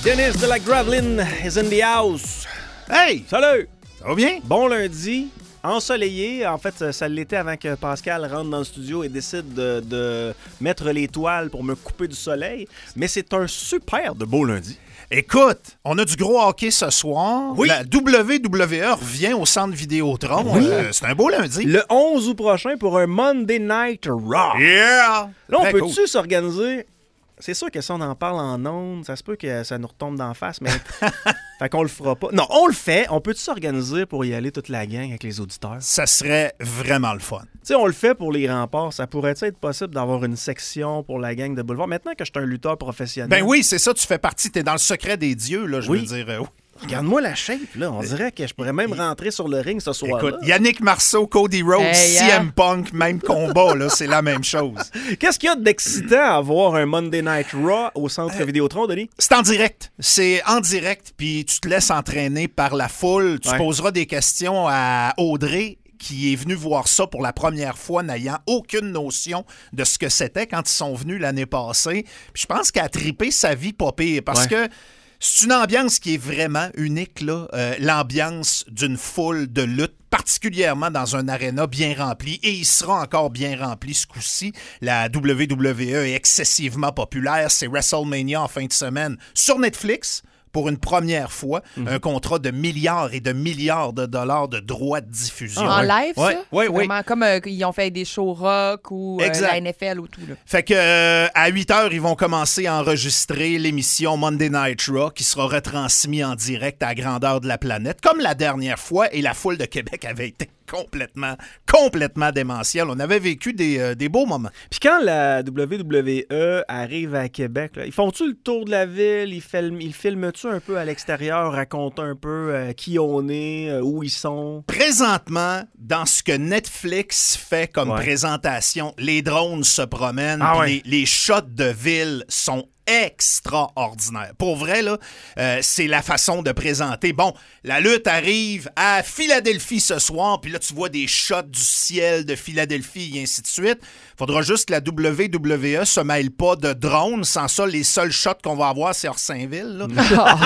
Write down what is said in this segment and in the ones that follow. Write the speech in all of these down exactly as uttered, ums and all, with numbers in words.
Dennis de la Gravelin is in the house. Hey! Salut! Ça va bien? Bon lundi, ensoleillé. En fait, ça l'était avant que Pascal rentre dans le studio et décide de, de mettre les toiles pour me couper du soleil. Mais c'est un super de beau lundi. Écoute, on a du gros hockey ce soir. Oui. La W W E revient au centre Vidéotron. Oui. Euh, c'est un beau lundi. Le onze août prochain pour un Monday Night Raw. Yeah! Là, on Très peut-tu cool. s'organiser? C'est sûr que si on en parle en ondes, ça se peut que ça nous retombe d'en face, mais... fait qu'on le fera pas. Non, on le fait. On peut-tu s'organiser pour y aller toute la gang avec les auditeurs? Ça serait vraiment le fun. Tu sais, on le fait pour les remparts. Ça pourrait être possible d'avoir une section pour la gang de Boulevard? Maintenant que je suis un lutteur professionnel... Ben oui, c'est ça, tu fais partie, t'es dans le secret des dieux, là, je Oui. veux dire. euh, oui. Regarde-moi la shape, là. On dirait que je pourrais même rentrer sur le ring ce soir-là. Écoute, Yannick Marceau, Cody Rhodes, Hey, C M hein? Punk, même combat, là, c'est la même chose. Qu'est-ce qu'il y a d'excitant à voir un Monday Night Raw au centre Vidéotron, Denis? C'est en direct. C'est en direct, puis tu te laisses entraîner par la foule. Tu Ouais. poseras poseras des questions à Audrey, qui est venue voir ça pour la première fois, n'ayant aucune notion de ce que c'était quand ils sont venus l'année passée. Puis je pense qu'elle a trippé sa vie pas pire, parce Ouais. que c'est une ambiance qui est vraiment unique, là. Euh, l'ambiance d'une foule de lutte, particulièrement dans un aréna bien rempli, et il sera encore bien rempli ce coup-ci. La W W E est excessivement populaire. C'est WrestleMania en fin de semaine sur Netflix. Pour une première fois, Mhm. un contrat de milliards et de milliards de dollars de droits de diffusion. En live, ça? Ouais, ouais, C'est ouais. Vraiment comme euh, ils ont fait des shows rock ou euh, Exact. la N F L ou tout. Là. Fait que euh, à huit heures, ils vont commencer à enregistrer l'émission Monday Night Raw qui sera retransmise en direct à la grandeur de la planète, comme la dernière fois, et la foule de Québec avait été complètement, complètement démentielle. On avait vécu des, euh, des beaux moments. Puis quand la W W E arrive à Québec, là, ils font-tu le tour de la ville? Ils filment, ils filment-tu un peu à l'extérieur, racontent un peu euh, qui on est, euh, où ils sont? Présentement, dans ce que Netflix fait comme Ouais. présentation, les drones se promènent, Ah puis ouais. les, les shots de ville sont extraordinaires. Pour vrai, là, euh, c'est la façon de présenter. Bon, la lutte arrive à Philadelphie ce soir, puis là, tu vois des shots du ciel de Philadelphie et ainsi de suite. Faudra juste que la W W E se mêle pas de drones. Sans ça, les seuls shots qu'on va avoir, c'est Orsainville. Là.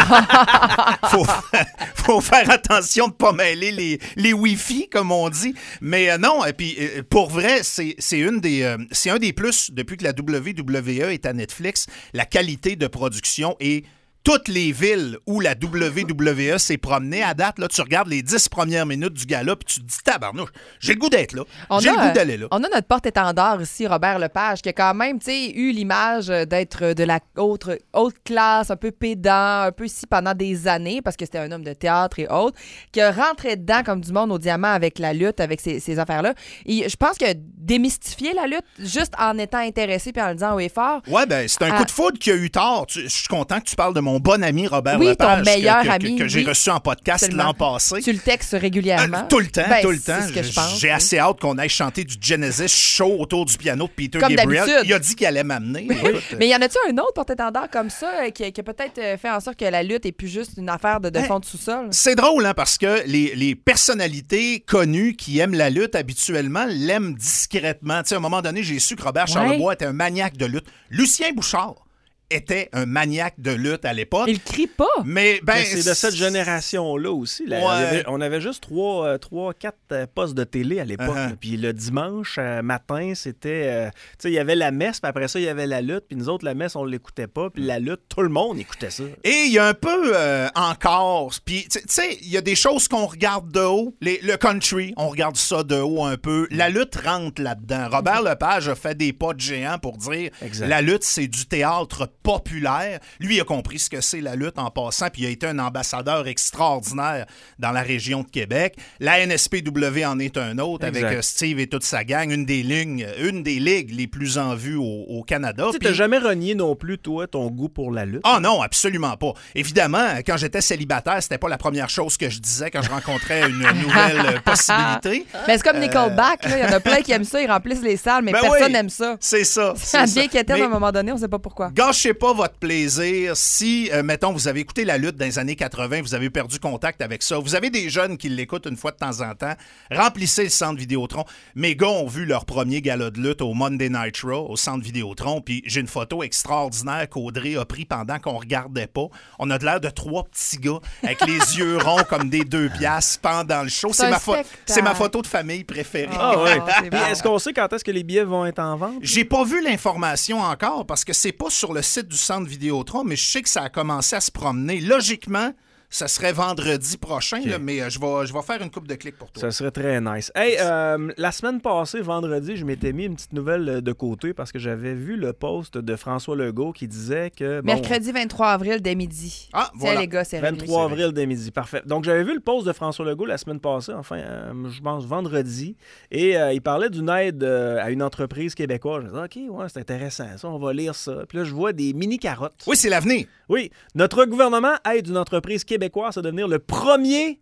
faut, faut faire attention de pas mêler les, les Wi-Fi, comme on dit. Mais euh, non, et puis euh, pour vrai, c'est, c'est, une des, euh, c'est un des plus depuis que la W W E est à Netflix. La qualité de production et toutes les villes où la W W E s'est promenée à date, là, tu regardes les dix premières minutes du gala puis tu te dis tabarnouche, j'ai le goût d'être là. On J'ai a, le goût d'aller là. On a notre porte-étendard ici, Robert Lepage, qui a quand même tu sais, eu l'image d'être de la haute, haute classe, un peu pédant, un peu ici pendant des années, parce que c'était un homme de théâtre et autres, qui a rentré dedans comme du monde au diamant avec la lutte, avec ces, ces affaires-là. Et je pense qu'il a démystifié la lutte juste en étant intéressé puis en le disant haut et fort. Ouais, ben c'est un Ah. coup de foudre qui a eu tort. Tu- Je suis content que tu parles de mon bon ami Robert Oui, Lepage, ton meilleur que, que- ami, que j'ai oui. reçu en podcast Absolument. l'an passé. Tu le textes régulièrement. Euh, tout le temps, Ben, tout le c'est temps. ce que je pense, J'ai oui. assez hâte qu'on aille chanter du Genesis show autour du piano de Peter Comme Gabriel. d'habitude. Il a dit qu'il allait m'amener. Écoute, Mais y en a-tu un autre porte-étendard comme ça euh, qui, qui a peut-être euh, fait en sorte que la lutte est plus juste une affaire de, de Hey, fond de sous-sol? C'est drôle, hein, parce que les, les personnalités connues qui aiment la lutte habituellement l'aiment discrètement. Tu sais, à un moment donné, j'ai su que Robert Charlebois était un maniaque de lutte. Lucien Bouchard était un maniaque de lutte à l'époque. Il crie pas. Mais ben, Mais c'est de cette génération-là aussi. Là. Ouais. On, avait, on avait juste trois, euh, trois quatre euh, postes de télé à l'époque. Uh-huh. là. Puis le dimanche euh, matin, c'était... euh, tu sais, il y avait la messe, puis après ça, il y avait la lutte. Puis nous autres, la messe, on l'écoutait pas. Puis la lutte, tout le monde écoutait ça. Et il y a un peu euh, encore, puis tu tu sais, il y a des choses qu'on regarde de haut. Les- le country, on regarde ça de haut un peu. La lutte rentre là-dedans. Robert Lepage a fait des pas de géant pour dire Exact. la lutte, c'est du théâtre populaire. Lui, il a compris ce que c'est la lutte en passant, puis il a été un ambassadeur extraordinaire dans la région de Québec. La N S P W en est un autre, Exact. avec euh, Steve et toute sa gang, une des lignes, une des ligues les plus en vue au, au Canada. Tu sais, Puis- t'as jamais renié non plus, toi, ton goût pour la lutte. Ah non, absolument pas. Évidemment, quand j'étais célibataire, c'était pas la première chose que je disais quand je rencontrais une nouvelle euh, possibilité. Mais c'est comme Nickelback, là. Il y en a plein qui aiment ça, ils remplissent les salles, mais Ben personne oui. n'aime ça. C'est ça. Ça c'est devient ça. quétaine Mais à un moment donné, on sait pas pourquoi. gâchez pas votre plaisir si, euh, mettons, vous avez écouté la lutte dans les années quatre-vingt, vous avez perdu contact avec ça. Vous avez des jeunes qui l'écoutent une fois de temps en temps. Remplissez le centre Vidéotron. Mes gars ont vu leur premier gala de lutte au Monday Night Raw, au centre Vidéotron, puis j'ai une photo extraordinaire qu'Audrey a pris pendant qu'on regardait pas. On a de l'air de trois petits gars avec les yeux ronds comme des deux piastres pendant le show. C'est, c'est, ma, fo- c'est ma photo de famille préférée. Oh, Ah ouais. c'est Puis bon. est-ce qu'on sait quand est-ce que les billets vont être en vente? J'ai pas vu l'information encore parce que c'est pas sur le site du centre Vidéotron, mais je sais que ça a commencé à se promener. Logiquement, ça serait vendredi prochain, Okay. là, mais euh, je vais, je vais faire une coupe de clics pour toi. Ça serait très nice. Hey, euh, la semaine passée, vendredi, je m'étais mis une petite nouvelle de côté parce que j'avais vu le post de François Legault qui disait que... bon, Mercredi vingt-trois avril dès midi. Ah, Tiens, voilà. les gars, c'est réglé. vingt-trois avril dès midi, parfait. Donc, j'avais vu le post de François Legault la semaine passée, enfin, euh, je pense vendredi, et euh, il parlait d'une aide euh, à une entreprise québécoise. Je me disais, OK, ouais, c'est intéressant, ça, on va lire ça. Puis là, je vois des mini-carottes. Oui, c'est l'avenir. Oui, notre gouvernement aide une entreprise québécoise à devenir le premier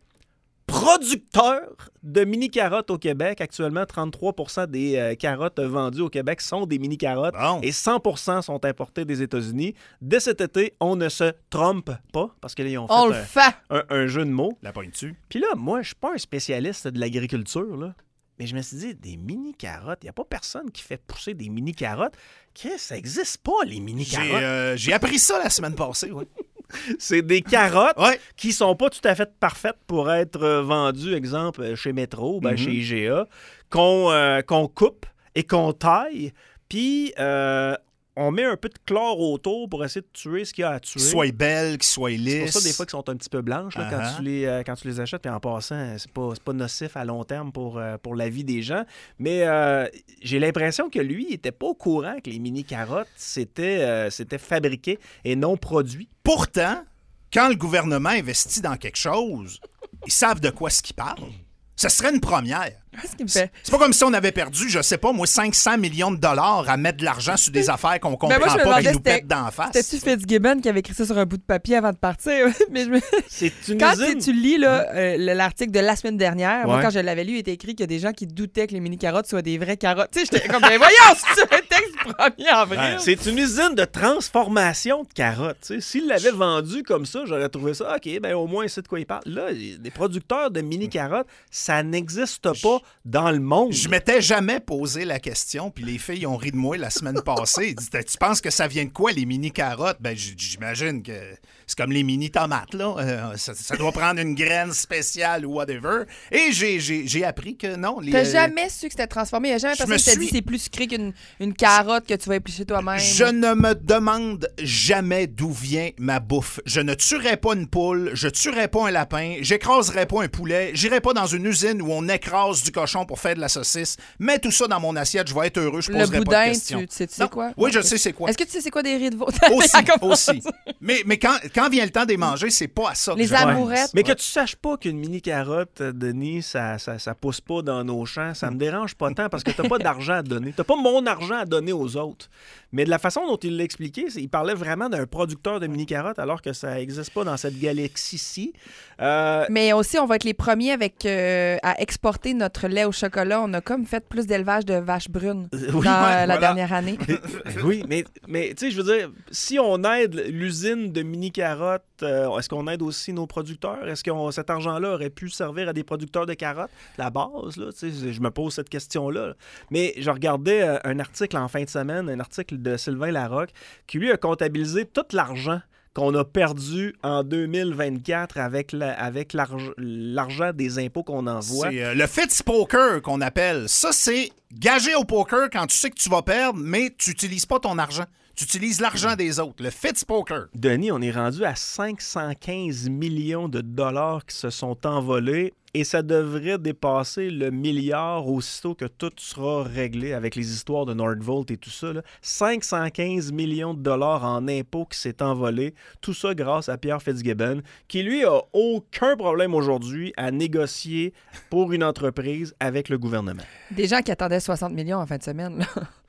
producteur de mini-carottes au Québec. Actuellement, trente-trois pour cent des euh, carottes vendues au Québec sont des mini-carottes Bon. et cent pour cent sont importées des États-Unis. Dès cet été, on ne se trompe pas parce qu'ils ont fait On le un, fait. un- un jeu de mots. La pointe-tu? Puis là, moi, je suis pas un spécialiste de l'agriculture, là. Mais je me suis dit, des mini-carottes, il n'y a pas personne qui fait pousser des mini-carottes. Chris, ça n'existe pas, les J'ai, mini-carottes. euh, j'ai appris ça la semaine passée. Oui. C'est des carottes Ouais. qui sont pas tout à fait parfaites pour être euh, vendues, exemple, euh, chez Metro, ben, Mhm. chez I G A, qu'on, euh, qu'on coupe et qu'on taille, puis euh, on met un peu de chlore autour pour essayer de tuer ce qu'il y a à tuer. Qu'ils soient belles, qu'ils soient lisses. C'est pour ça, des fois, qu'ils sont un petit peu blanches là, Uh-huh. quand, tu les, euh, quand tu les achètes. Puis en passant, c'est pas, c'est pas nocif à long terme pour, euh, pour la vie des gens. Mais euh, j'ai l'impression que lui, il était pas au courant que les mini-carottes, c'était, euh, c'était fabriqué et non produit. Pourtant, quand le gouvernement investit dans quelque chose, ils savent de quoi ce qu'ils parlent. Ce serait une première. Qu'est-ce qu'il me fait? C'est pas comme si on avait perdu, je sais pas, moi, cinq cents millions de dollars à mettre de l'argent sur des affaires qu'on comprend Ben moi, je me pas qui demandais, nous c'était- pètent d'en face. C'était-tu Fitzgibbon qui avait écrit ça sur un bout de papier avant de partir? Mais je me- C'est une Quand usine. tu, tu lis là, euh, le- l'article de la semaine dernière, moi, Ouais. quand je l'avais lu, il était écrit qu'il y a des gens qui doutaient que les mini-carottes soient des vraies carottes. Tu sais, j'étais comme, ben voyons, c'est un texte du premier avril. Ouais, c'est une usine de transformation de carottes. tu sais. S'il l'avait vendu comme ça, j'aurais trouvé ça, OK, ben au moins, c'est de quoi il parle. Là, les producteurs de mini-carottes, ça n'existe pas dans le monde. Je m'étais jamais posé la question, puis les filles ont ri de moi la semaine passée. Ils disaient, tu penses que ça vient de quoi, les mini-carottes? Ben, j- j'imagine que c'est comme les mini-tomates, là. Euh, ça, ça doit prendre une graine spéciale ou whatever. Et j'ai, j'ai, j'ai appris que non. Les, T'as euh, jamais su que c'était transformé. Il n'y a jamais Je personne me qui t'a suis- dit c'est plus sucré qu'une une carotte que tu vas éplucher toi-même. Je ne me demande jamais d'où vient ma bouffe. Je ne tuerai pas une poule, je tuerai pas un lapin, j'écraserai pas un poulet, j'irai pas dans une usine où on écrase du cochon pour faire de la saucisse. Mets tout ça dans mon assiette, je vais être heureux, je Le poserai pas boudin, de questions. tu, tu sais, tu sais Non. quoi? Oui, je Ok. sais c'est quoi. Est-ce que tu sais c'est quoi des riz de veau? Aussi, Ça commence. aussi. Mais, mais quand, quand vient le temps de les manger, c'est pas à ça que Les je amourettes. pense. Mais que tu saches pas qu'une mini-carotte, euh, Denis, ça, ça, ça pousse pas dans nos champs, ça me dérange pas tant parce que t'as pas d'argent à donner. T'as pas mon argent à donner aux autres. Mais de la façon dont il l'a expliqué, c'est- il parlait vraiment d'un producteur de mini-carottes alors que ça n'existe pas dans cette galaxie-ci. Euh, Mais aussi, on va être les premiers avec euh, à exporter notre lait au chocolat. On a comme fait plus d'élevage de vaches brunes oui, dans ouais, euh, la voilà. dernière année. oui, mais, mais tu sais, je veux dire, si on aide l'usine de mini-carottes, euh, est-ce qu'on aide aussi nos producteurs? Est-ce que on- cet argent-là aurait pu servir à des producteurs de carottes? La base, là, tu sais, je me pose cette question-là. Mais je regardais euh, un article en fin de semaine, un article de Sylvain Larocque, qui lui a comptabilisé tout l'argent qu'on a perdu en deux mille vingt-quatre avec, la- avec l'arg- l'argent des impôts qu'on envoie. C'est euh, le Fitz Poker qu'on appelle. Ça, c'est gager au poker quand tu sais que tu vas perdre, mais tu n'utilises pas ton argent. Tu utilises l'argent des autres. Le Fitz Poker. Denis, on est rendu à cinq cent quinze millions de dollars qui se sont envolés et ça devrait dépasser le milliard aussitôt que tout sera réglé avec les histoires de Nordvolt et tout ça. là. cinq cent quinze millions de dollars en impôts qui s'est envolé. Tout ça grâce à Pierre Fitzgibbon, qui lui a aucun problème aujourd'hui à négocier pour une entreprise avec le gouvernement. Des gens qui attendaient soixante millions en fin de semaine. Là.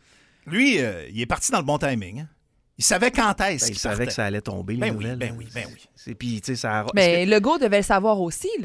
Lui, euh, il est parti dans le bon timing. hein. Il savait quand est-ce Ben, qu'il il savait partait. que ça allait tomber, les Ben oui, nouvelles. ben oui, ben oui. C'est, puis, tu sais, ça a- Mais Legault devait le savoir aussi. Là.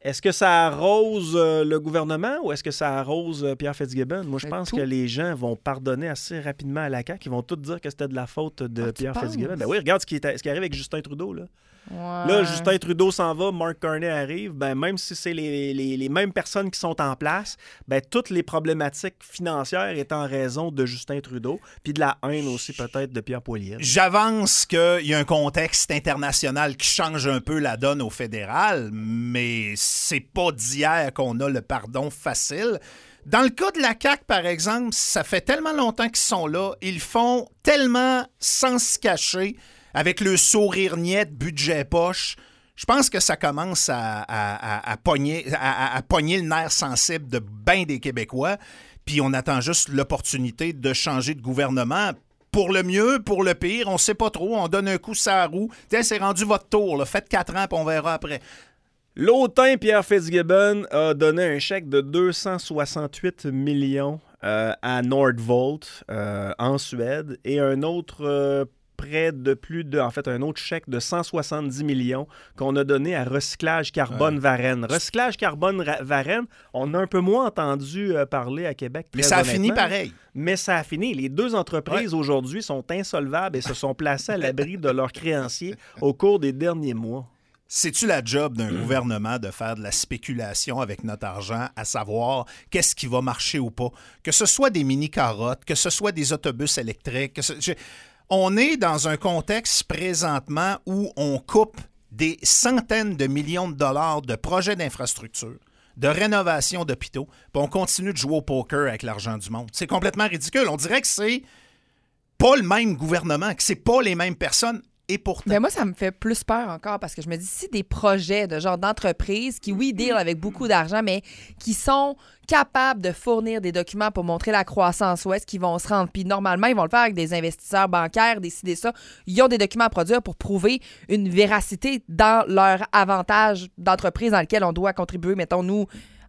Est-ce que ça arrose euh, le gouvernement ou est-ce que ça arrose euh, Pierre Fitzgibbon? Moi, je pense tout. que les gens vont pardonner assez rapidement à la C A Q. Ils vont tous dire que c'était de la faute de Ah, tu Pierre penses? Fitzgibbon. Ben oui, regarde ce qui, est, ce qui arrive avec Justin Trudeau. Là, Ouais. là Justin Trudeau s'en va, Mark Carney arrive. Ben, même si c'est les, les, les mêmes personnes qui sont en place, ben, toutes les problématiques financières étant en raison de Justin Trudeau, puis de la haine aussi peut-être de Pierre Poilievre. J'avance qu'il y a un contexte international qui change un peu la donne au fédéral, mais c'est pas d'hier qu'on a le pardon facile. Dans le cas de la C A Q, par exemple, ça fait tellement longtemps qu'ils sont là, ils font tellement sans se cacher, avec le sourire niais de budget poche. Je pense que ça commence à, à, à, à, pogner, à, à pogner le nerf sensible de bien des Québécois, puis on attend juste l'opportunité de changer de gouvernement. Pour le mieux, pour le pire, on sait pas trop, on donne un coup sur la roue. Tiens, c'est rendu votre tour, là. Faites quatre ans, puis on verra après. L'autain Pierre Fitzgibbon a donné un chèque de deux cent soixante-huit millions euh, à Nordvolt euh, en Suède et un autre euh, près de plus de, en fait, un autre chèque de cent soixante-dix millions qu'on a donné à Recyclage Carbone ouais. Varennes. Recyclage Carbone Ra- Varennes, on a un peu moins entendu euh, parler à Québec. Mais ça a fini pareil. Mais ça a fini. Les deux entreprises ouais. aujourd'hui sont insolvables et se sont placées à l'abri de leurs créanciers au cours des derniers mois. C'est-tu la job d'un gouvernement de faire de la spéculation avec notre argent, à savoir qu'est-ce qui va marcher ou pas? Que ce soit des mini-carottes, que ce soit des autobus électriques. Que ce... Je... On est dans un contexte présentement où on coupe des centaines de millions de dollars de projets d'infrastructure, de rénovation d'hôpitaux, puis on continue de jouer au poker avec l'argent du monde. C'est complètement ridicule. On dirait que c'est pas le même gouvernement, que c'est pas les mêmes personnes. Et pourtant... Ben moi, ça me fait plus peur encore parce que je me dis, si des projets de genre d'entreprise qui, oui, deal avec beaucoup d'argent, mais qui sont capables de fournir des documents pour montrer la croissance où est-ce qu'ils vont se rendre. Puis normalement, ils vont le faire avec des investisseurs bancaires, décider ça. Ils ont des documents à produire pour prouver une véracité dans leur avantage d'entreprise dans lequel on doit contribuer, mettons, nous,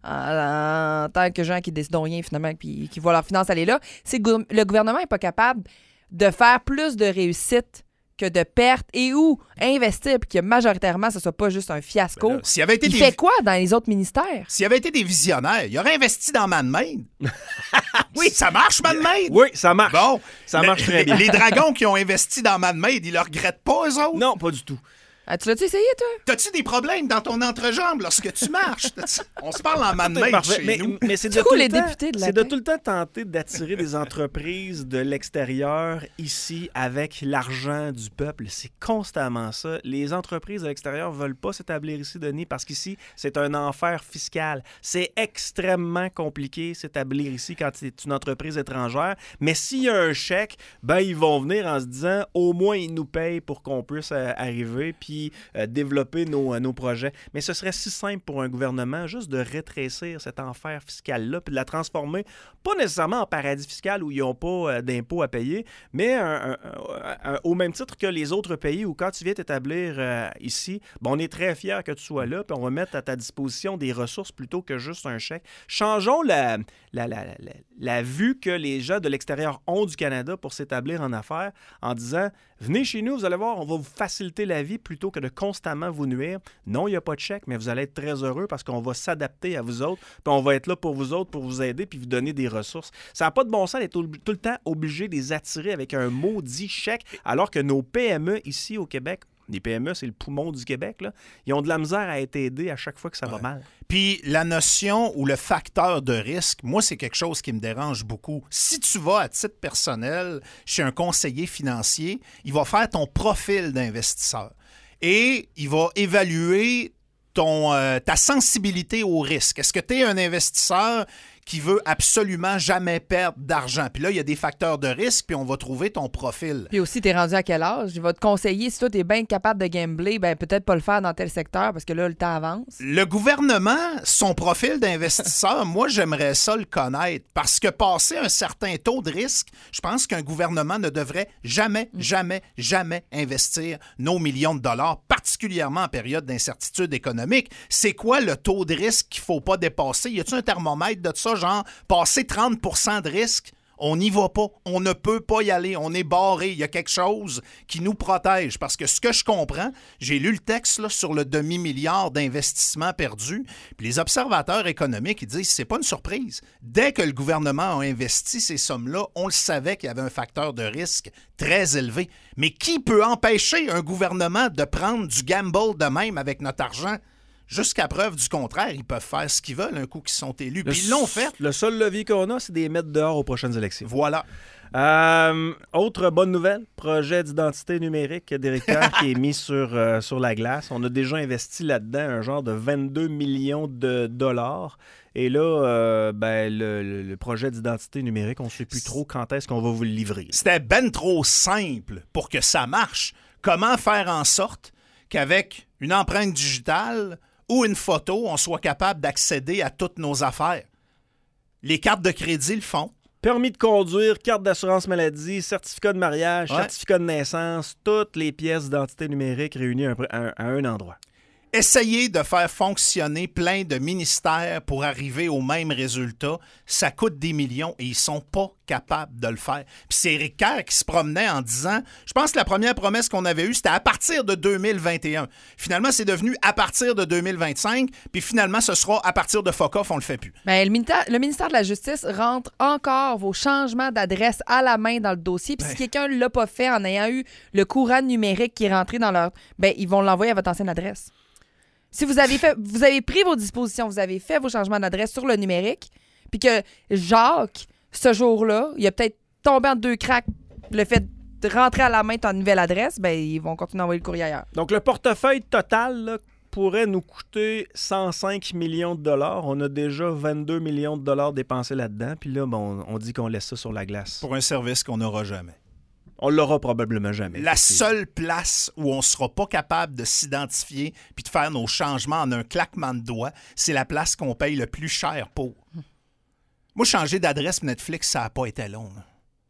en, en tant que gens qui décident rien finalement, puis qui voient leurs finances aller là. C'est que le gouvernement n'est pas capable de faire plus de réussite que de pertes et où investir puis que majoritairement, ce ne soit pas juste un fiasco. Ben là, s'il avait été il des... fait quoi dans les autres ministères? S'il avait été des visionnaires, il aurait investi dans ManMade. Oui, ça marche, ManMade? Oui, ça marche. Bon, ça le, marche très bien. Les dragons qui ont investi dans ManMade, ils le regrettent pas, eux autres? Non, pas du tout. Ah, tu l'as-tu essayé, toi? T'as-tu des problèmes dans ton entrejambe lorsque tu marches? On se parle en ManMade chez mais, nous. Mais c'est de, tout tout les le temps, députés de la c'est de paix. tout le temps tenter d'attirer des entreprises de l'extérieur ici avec l'argent du peuple. C'est constamment ça. Les entreprises de l'extérieur ne veulent pas s'établir ici, Denis, parce qu'ici, c'est un enfer fiscal. C'est extrêmement compliqué s'établir ici quand c'est une entreprise étrangère. Mais s'il y a un chèque, ben ils vont venir en se disant au moins ils nous payent pour qu'on puisse euh, arriver puis Euh, développer nos, nos projets. Mais ce serait si simple pour un gouvernement juste de rétrécir cet enfer fiscal-là puis de la transformer, pas nécessairement en paradis fiscal où ils n'ont pas euh, d'impôts à payer, mais un, un, un, un, au même titre que les autres pays où quand tu viens t'établir euh, ici, ben, on est très fiers que tu sois là puis on va mettre à ta disposition des ressources plutôt que juste un chèque. Changeons la, la, la, la, la vue que les gens de l'extérieur ont du Canada pour s'établir en affaires en disant « Venez chez nous, vous allez voir, on va vous faciliter la vie plutôt que de constamment vous nuire. Non, il n'y a pas de chèque, mais vous allez être très heureux parce qu'on va s'adapter à vous autres, puis on va être là pour vous autres, pour vous aider, puis vous donner des ressources. » Ça n'a pas de bon sens d'être tout le temps obligé de les attirer avec un maudit chèque, alors que nos P M E ici au Québec, les P M E, c'est le poumon du Québec, là, ils ont de la misère à être aidés à chaque fois que ça va ouais. mal. Puis la notion ou le facteur de risque, moi, c'est quelque chose qui me dérange beaucoup. Si tu vas à titre personnel chez un conseiller financier, il va faire ton profil d'investisseur et il va évaluer ton, euh, ta sensibilité au risque. Est-ce que tu es un investisseur qui veut absolument jamais perdre d'argent? Puis là, il y a des facteurs de risque, puis on va trouver ton profil. Puis aussi, t'es rendu à quel âge? Il va te conseiller, si toi, t'es bien capable de gambler, ben peut-être pas le faire dans tel secteur, parce que là, le temps avance. Le gouvernement, son profil d'investisseur, moi, j'aimerais ça le connaître, parce que passer un certain taux de risque, je pense qu'un gouvernement ne devrait jamais, jamais, jamais investir nos millions de dollars, particulièrement en période d'incertitude économique. C'est quoi le taux de risque qu'il ne faut pas dépasser? Y a-t-il un thermomètre de ça? Genre, passer trente pour cent de risque, On n'y va pas. On ne peut pas y aller. On est barré. Il y a quelque chose qui nous protège. Parce que ce que je comprends, j'ai lu le texte là, sur le demi-milliard d'investissements perdus. Puis les observateurs économiques, ils disent c'est pas une surprise. Dès que le gouvernement a investi ces sommes-là, on le savait qu'il y avait un facteur de risque très élevé. Mais qui peut empêcher un gouvernement de prendre du gamble de même avec notre argent? Jusqu'à preuve du contraire, ils peuvent faire ce qu'ils veulent un coup qu'ils sont élus. Puis ils l'ont fait. Le seul levier qu'on a, c'est de les mettre dehors aux prochaines élections. Voilà. Euh, autre bonne nouvelle, projet d'identité numérique d'Éric Kerr qui est mis sur, euh, sur la glace. On a déjà investi là-dedans un genre de vingt-deux millions de dollars. Et là, euh, ben, le, le, le projet d'identité numérique, on ne sait plus trop quand est-ce qu'on va vous le livrer. C'était ben trop simple pour que ça marche. Comment faire en sorte qu'avec une empreinte digitale ou une photo, on soit capable d'accéder à toutes nos affaires? Les cartes de crédit le font. Permis de conduire, carte d'assurance maladie, certificat de mariage, ouais. certificat de naissance, toutes les pièces d'identité numérique réunies à un, à un endroit. Essayer de faire fonctionner plein de ministères pour arriver au même résultat, ça coûte des millions et ils sont pas capables de le faire. Puis c'est Éric Kerr qui se promenait en disant, je pense que la première promesse qu'on avait eue, c'était à partir de deux mille vingt et un. Finalement, c'est devenu à partir de deux mille vingt-cinq, puis finalement, ce sera à partir de fuck off, on le fait plus. Bien, le, ministère, le ministère de la Justice rentre encore vos changements d'adresse à la main dans le dossier. Puis ben. si quelqu'un ne l'a pas fait en ayant eu le courant numérique qui est rentré dans leur... Bien, ils vont l'envoyer à votre ancienne adresse. Si vous avez fait, vous avez pris vos dispositions, vous avez fait vos changements d'adresse sur le numérique, puis que Jacques, ce jour-là, il a peut-être tombé en deux cracks le fait de rentrer à la main ton nouvelle adresse, ben ils vont continuer à envoyer le courrier ailleurs. Donc, le portefeuille total là, pourrait nous coûter cent cinq millions de dollars. On a déjà vingt-deux millions de dollars dépensés là-dedans. Puis là, bon, on dit qu'on laisse ça sur la glace. Pour un service qu'on n'aura jamais. On l'aura probablement jamais. La seule place où on ne sera pas capable de s'identifier puis de faire nos changements en un claquement de doigts, c'est la place qu'on paye le plus cher pour. Moi, changer d'adresse Netflix, ça n'a pas été long. Là.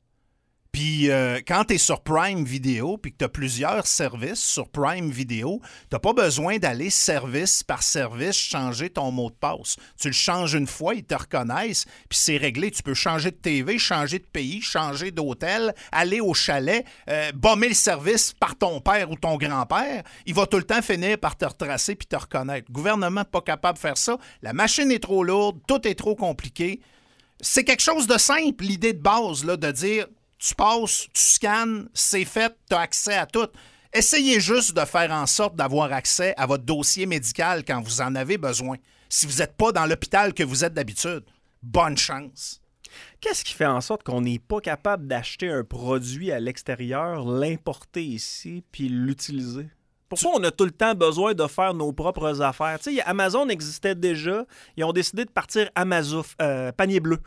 Puis euh, quand tu es sur Prime Video puis que tu as plusieurs services sur Prime Video, tu n'as pas besoin d'aller service par service changer ton mot de passe. Tu le changes une fois, ils te reconnaissent, puis c'est réglé. Tu peux changer de T V, changer de pays, changer d'hôtel, aller au chalet, euh, bomber le service par ton père ou ton grand-père. Il va tout le temps finir par te retracer puis te reconnaître. Le gouvernement n'est pas capable de faire ça. La machine est trop lourde, tout est trop compliqué. C'est quelque chose de simple, l'idée de base, là, de dire... Tu passes, tu scannes, c'est fait, tu as accès à tout. Essayez juste de faire en sorte d'avoir accès à votre dossier médical quand vous en avez besoin. Si vous n'êtes pas dans l'hôpital que vous êtes d'habitude, bonne chance. Qu'est-ce qui fait en sorte qu'on n'est pas capable d'acheter un produit à l'extérieur, l'importer ici, puis l'utiliser? Pourquoi on a tout le temps besoin de faire nos propres affaires? Tu sais, Amazon existait déjà. Ils ont décidé de partir Amazon, euh, panier bleu.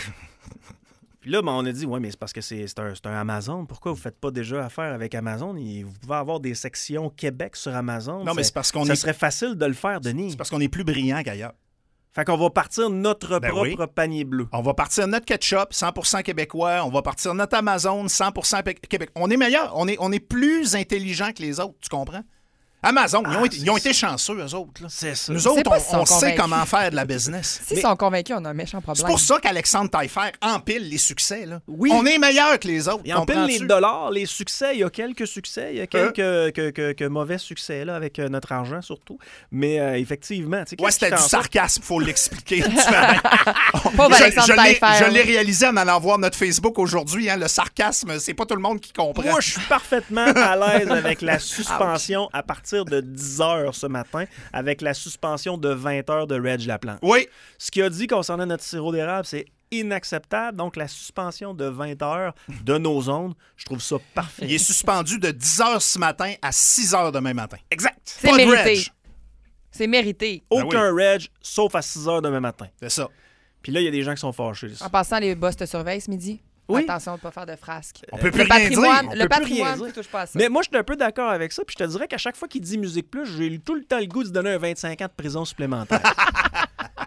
Puis là, ben, on a dit, oui, mais c'est parce que c'est, c'est, un, c'est un Amazon. Pourquoi vous ne faites pas déjà affaire avec Amazon? Et vous pouvez avoir des sections Québec sur Amazon. Non, mais c'est parce qu'on ça est... serait facile de le faire, Denis. C'est parce qu'on est plus brillant qu'ailleurs. Fait qu'on va partir notre ben propre oui. panier bleu. On va partir notre ketchup, cent pour cent québécois. On va partir notre Amazon, cent pour cent Québec. On est meilleur. On est, on est plus intelligent que les autres, tu comprends? Amazon, ah, ils, ont été, ils ont été chanceux, eux autres. Là. C'est ça. Nous autres, si on, on sait comment faire de la business. S'ils Mais sont convaincus, on a un méchant problème. c'est pour ça qu'Alexandre Taillefer empile les succès. Là. Oui. On est meilleur que les autres. Il empile les dollars, les succès. Il y a quelques succès. Il y a quelques euh? que, que, que mauvais succès là, avec euh, notre argent, surtout. Mais euh, effectivement... Ouais, c'était du sarcasme, il faut l'expliquer. Pauvre Alexandre Taillefer. Je l'ai réalisé en allant voir notre Facebook aujourd'hui. Hein, le sarcasme, c'est pas tout le monde qui comprend. Moi, je suis parfaitement à l'aise avec la suspension à partir de dix heures ce matin, avec la suspension de vingt heures de Reg Laplante. Oui. Ce qu'il a dit concernant notre sirop d'érable, c'est inacceptable. Donc, la suspension de vingt heures de nos ondes, je trouve ça parfait. Il est suspendu de dix heures ce matin à six heures demain matin. Exact. C'est pas mérité. De Reg. C'est mérité. Aucun ben oui. Reg, sauf à six heures demain matin. C'est ça. Puis là, il y a des gens qui sont fâchés. En passant, les boss te surveillent ce midi. Oui. Attention de ne pas faire de frasques. On peut Le plus rien dire. patrimoine, On le peut plus patrimoine, rien ne touche pas à ça. Mais moi, je suis un peu d'accord avec ça. Puis je te dirais qu'à chaque fois qu'il dit Musique Plus, j'ai tout le temps le goût de se donner un vingt-cinq ans de prison supplémentaire.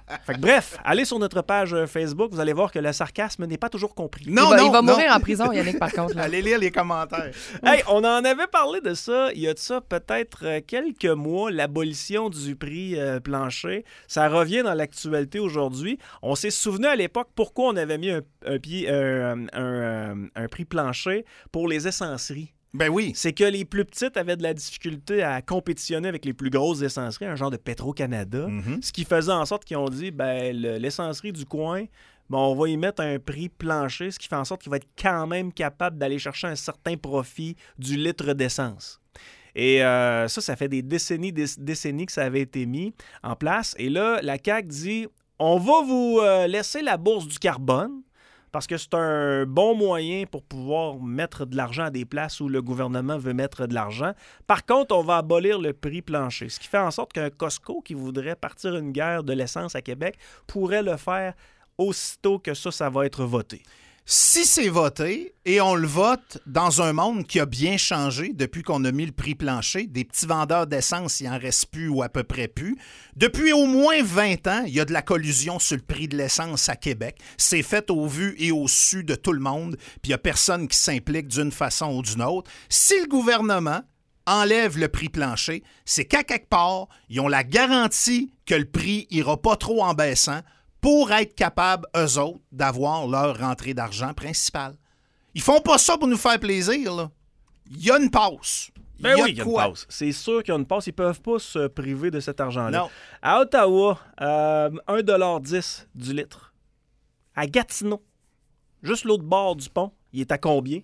Fait que, bref, allez sur notre page Facebook, vous allez voir que le sarcasme n'est pas toujours compris. Non, il va, non, il va non. mourir en prison, Yannick, par contre. Là. Allez lire les commentaires. Hey, on en avait parlé de ça, il y a de ça peut-être euh, quelques mois, l'abolition du prix euh, plancher. Ça revient dans l'actualité aujourd'hui. On s'est souvenu à l'époque pourquoi on avait mis un, un, pied, euh, un, un, un prix plancher pour les essenceries. Ben oui. C'est que les plus petites avaient de la difficulté à compétitionner avec les plus grosses essenceries, un genre de Petro-Canada, Mm-hmm. ce qui faisait en sorte qu'ils ont dit, ben, le- l'essencerie du coin, ben, on va y mettre un prix plancher, ce qui fait en sorte qu'il va être quand même capable d'aller chercher un certain profit du litre d'essence. Et euh, ça, ça fait des décennies, des décennies que ça avait été mis en place. Et là, la C A Q dit, on va vous euh, laisser la bourse du carbone, parce que c'est un bon moyen pour pouvoir mettre de l'argent à des places où le gouvernement veut mettre de l'argent. Par contre, on va abolir le prix plancher, ce qui fait en sorte qu'un Costco qui voudrait partir une guerre de l'essence à Québec pourrait le faire aussitôt que ça, ça va être voté. Si c'est voté, et on le vote dans un monde qui a bien changé depuis qu'on a mis le prix plancher, des petits vendeurs d'essence, il n'en reste plus ou à peu près plus. Depuis au moins vingt ans, il y a de la collusion sur le prix de l'essence à Québec. C'est fait au vu et au su de tout le monde, puis il n'y a personne qui s'implique d'une façon ou d'une autre. Si le gouvernement enlève le prix plancher, c'est qu'à quelque part, ils ont la garantie que le prix ira pas trop en baissant pour être capables, eux autres, d'avoir leur rentrée d'argent principale. Ils font pas ça pour nous faire plaisir, là. Il y a une passe. Ben y a oui, de il y a quoi. une passe. C'est sûr qu'il y a une passe. Ils peuvent pas se priver de cet argent-là. Non. À Ottawa, euh, un dollar dix du litre. À Gatineau, juste l'autre bord du pont, il est à combien?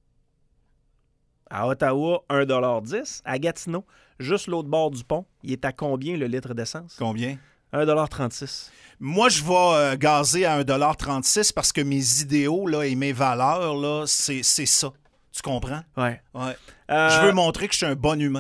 À Ottawa, un dollar dix. À Gatineau, juste l'autre bord du pont, il est à combien le litre d'essence? Combien? un dollar trente-six. Moi, je vais euh, gazer à un dollar trente-six parce que mes idéaux là, et mes valeurs, là, c'est, c'est ça. Tu comprends? Ouais. Ouais. Euh, Je veux montrer que je suis un bon humain.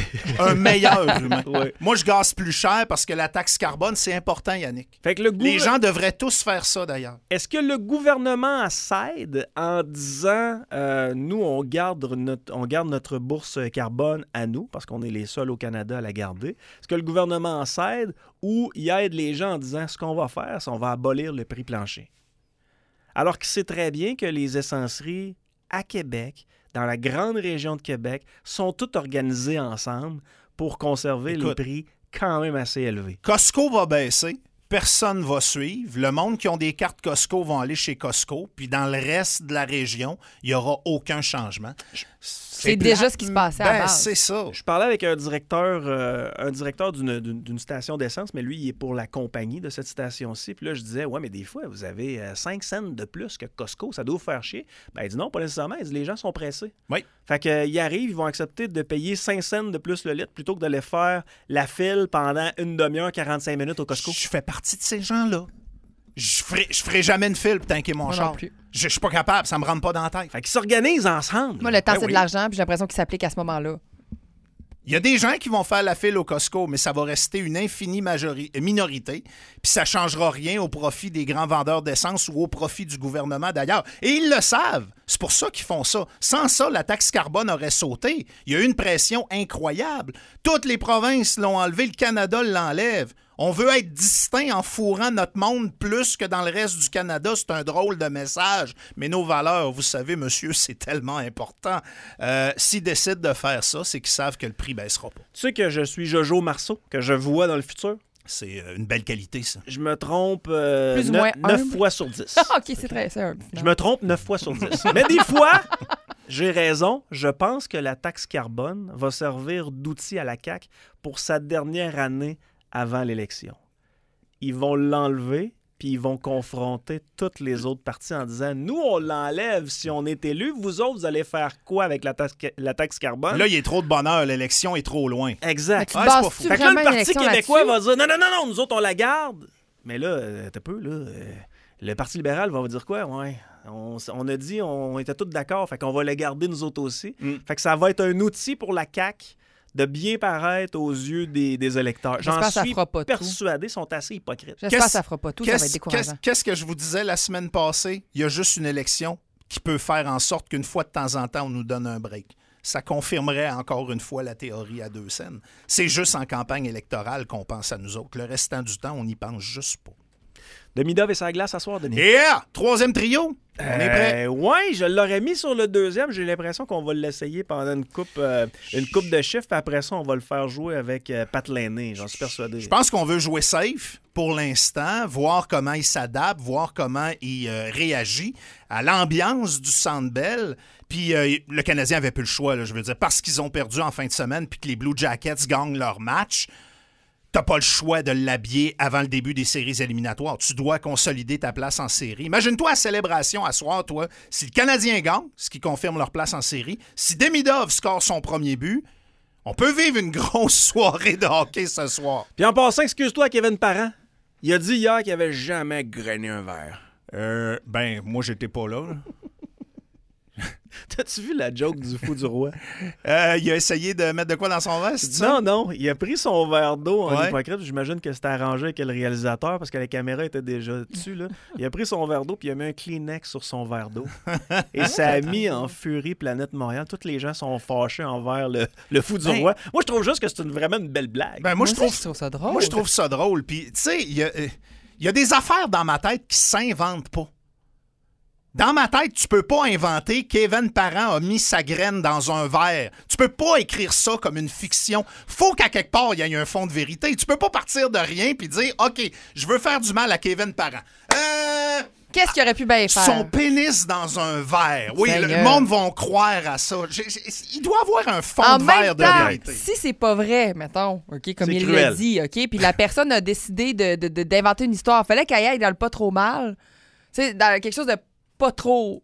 Un meilleur humain. Ouais. Moi, je gaze plus cher parce que la taxe carbone, c'est important, Yannick. Fait que le Les gouver- gens devraient tous faire ça, d'ailleurs. Est-ce que le gouvernement s'aide en disant euh, nous, on garde, notre, on garde notre bourse carbone à nous, parce qu'on est les seuls au Canada à la garder? Est-ce que le gouvernement s'aide ou il aide les gens en disant ce qu'on va faire, c'est on va abolir le prix plancher? Alors qu'il sait très bien que les essenceries à Québec, dans la grande région de Québec, sont toutes organisées ensemble pour conserver les Écoute. prix quand même assez élevés. Costco va baisser. Personne va suivre. Le monde qui ont des cartes Costco vont aller chez Costco. Puis dans le reste de la région, il n'y aura aucun changement. C'est déjà ce qui se passait à Ben, base. c'est ça. Je parlais avec un directeur, euh, un directeur d'une, d'une, d'une station d'essence, mais lui, il est pour la compagnie de cette station-ci. Puis là, je disais, ouais, mais des fois, vous avez euh, cinq cents de plus que Costco, ça doit vous faire chier. Ben, il dit non, pas nécessairement. Il dit, les gens sont pressés. Oui. Fait qu'ils arrivent, ils vont accepter de payer cinq cents de plus le litre plutôt que d'aller faire la file pendant une demi-heure, quarante-cinq minutes au Costco. Je fais partie de ces gens-là. Je ferai, je ferai jamais une file pour tanker mon Moi char. non plus. Je, je suis pas capable, ça me rentre pas dans la tête. Fait qu'ils s'organisent ensemble. Moi, le temps, Ben c'est oui. de l'argent, puis j'ai l'impression qu'il s'applique à ce moment-là. Il y a des gens qui vont faire la file au Costco, mais ça va rester une infinie majori- minorité, puis ça ne changera rien au profit des grands vendeurs d'essence ou au profit du gouvernement d'ailleurs. Et ils le savent. C'est pour ça qu'ils font ça. Sans ça, la taxe carbone aurait sauté. Il y a eu une pression incroyable. Toutes les provinces l'ont enlevé, le Canada l'enlève. On veut être distinct en fourrant notre monde plus que dans le reste du Canada. C'est un drôle de message. Mais nos valeurs, vous savez, monsieur, c'est tellement important. Euh, s'ils décident de faire ça, c'est qu'ils savent que le prix ne baissera pas. Tu sais que je suis Jojo Marceau, que je vois dans le futur. C'est euh, une belle qualité, ça. Je me trompe euh, Plus ou neuf- moins neuf humble. fois sur dix. OK, c'est très simple. Je me trompe neuf fois sur dix. Mais des fois, j'ai raison. Je pense que la taxe carbone va servir d'outil à la C A Q pour sa dernière année avant l'élection. Ils vont l'enlever, puis ils vont confronter toutes les autres parties en disant « Nous, on l'enlève si on est élu. Vous autres, vous allez faire quoi avec la taxe, la taxe carbone? » Là, il est trop de bonheur. L'élection est trop loin. Exact. Tu Ouais, c'est pas bases-tu fou. Fait que là, le vraiment une Parti élection québécois là-dessus? va dire « Non, non, non, non, nous autres, on la garde. » Mais là, euh, t'as peu, là... euh, le Parti libéral va vous dire quoi? Ouais, on, s- on a dit, on était tous d'accord, fait qu'on va le garder nous autres aussi. Mm. Fait que ça va être un outil pour la C A Q de bien paraître aux yeux des, des électeurs. J'en J'espère que ça suis fera pas tout. persuadé, ils sont assez hypocrites. J'espère Qu'est-ce- que ça fera pas tout, ça va être Qu'est-ce, décourageant. qu'est-ce- qu'est-ce que je vous disais la semaine passée? Il y a juste une élection qui peut faire en sorte qu'une fois de temps en temps, on nous donne un break. ça confirmerait encore une fois la théorie à deux scènes. C'est juste en campagne électorale qu'on pense à nous autres. Le restant du temps, on n'y pense juste pas. Demi-Dove et sa glace à soir, Denis. Yeah! Troisième trio, on Euh, est prêt. Ouais, je l'aurais mis sur le deuxième. J'ai l'impression qu'on va l'essayer pendant une coupe, euh, une coupe de chiffres. Puis après ça, on va le faire jouer avec euh, Pat Lainé. J'en suis persuadé. Je pense qu'on veut jouer safe pour l'instant, voir comment il s'adapte, voir comment il euh, réagit à l'ambiance du Centre Bell. Puis euh, le Canadien avait plus le choix, là, je veux dire, parce qu'ils ont perdu en fin de semaine puis que les Blue Jackets gagnent leur match. T'as pas le choix de l'habiller avant le début des séries éliminatoires. Tu dois consolider ta place en série. Imagine-toi la célébration à soir, toi. Si le Canadien gagne, ce qui confirme leur place en série, si Demidov score son premier but, on peut vivre une grosse soirée de hockey ce soir. Puis en passant, excuse-toi à Kevin Parent. Il a dit hier qu'il avait jamais grainé un verre. Euh, ben, moi, j'étais pas là. là. T'as-tu vu la joke du fou du roi? Euh, il a essayé de mettre de quoi dans son veste, c'est ça? Non, non. Il a pris son verre d'eau en Ouais. hypocrite. J'imagine que c'était arrangé avec le réalisateur parce que la caméra était déjà dessus. Là. Il a pris son verre d'eau puis il a mis un Kleenex sur son verre d'eau. Et ça a mis en furie Planète Montréal. Tous les gens sont fâchés envers le, le fou du Ben, roi. Moi, je trouve juste que c'est une, vraiment une belle blague. Ben, moi, je aussi, trouve, je trouve ça drôle. moi, je trouve ça drôle. Puis, tu sais, il y a, euh, il y a des affaires dans ma tête qui s'inventent pas. Dans ma tête, tu peux pas inventer Kevin Parent a mis sa graine dans un verre. Tu peux pas écrire ça comme une fiction. Faut qu'à quelque part, il y ait un fond de vérité. Tu peux pas partir de rien puis dire « OK, je veux faire du mal à Kevin Parent. Euh... » Qu'est-ce qu'il aurait pu bien faire? Son pénis dans un verre. Oui, le, Seigneur. le monde va croire à ça. J'ai- j'ai- il doit avoir un fond En de même verre de temps, vérité. si c'est pas vrai, mettons, OK, comme C'est il cruel. l'a dit, OK, puis la personne a décidé de, de- de- d'inventer une histoire, fallait qu'elle aille dans le pas trop mal. Tu sais, dans quelque chose de pas trop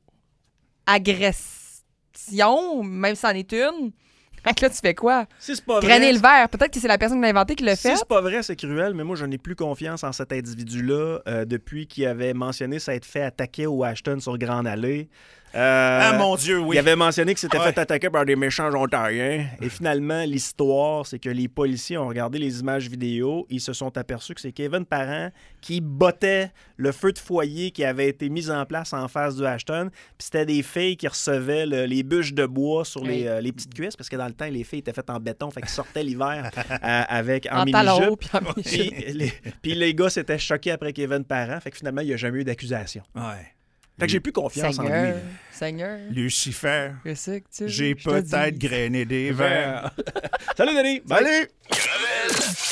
agression, même si c'en est une. Fait que là, tu fais quoi? Si c'est pas vrai, Grainer le verre. Peut-être que c'est la personne qui l'a inventé qui l'a Si fait. c'est pas vrai, c'est cruel, mais moi, je n'ai plus confiance en cet individu-là euh, depuis qu'il avait mentionné s'être fait attaquer au Ashton sur Grande Allée. Euh, Ah, mon Dieu, oui. Il avait mentionné qu'il s'était Ouais. fait attaquer par des méchants ontariens. Et finalement, l'histoire, c'est que les policiers ont regardé les images vidéo. Ils se sont aperçus que c'est Kevin Parent qui bottait le feu de foyer qui avait été mis en place en face du Ashton. Puis c'était des filles qui recevaient le- les bûches de bois sur les, Oui. euh, les petites cuisses, parce que dans le temps, les filles étaient faites en béton. Fait qu'ils sortaient l'hiver euh, avec en, En talons, mini-jupe. puis en mini-jupe. Puis les, puis les gars s'étaient choqués après Kevin Parent. Fait que finalement, il n'y a jamais eu d'accusation. Ouais. Fait que j'ai plus confiance en lui. Seigneur, là. Seigneur, Lucifer, qu'est-ce que tu veux j'ai que je te peut-être dise? grainé des verres. Salut, Denis! Bye. Salut!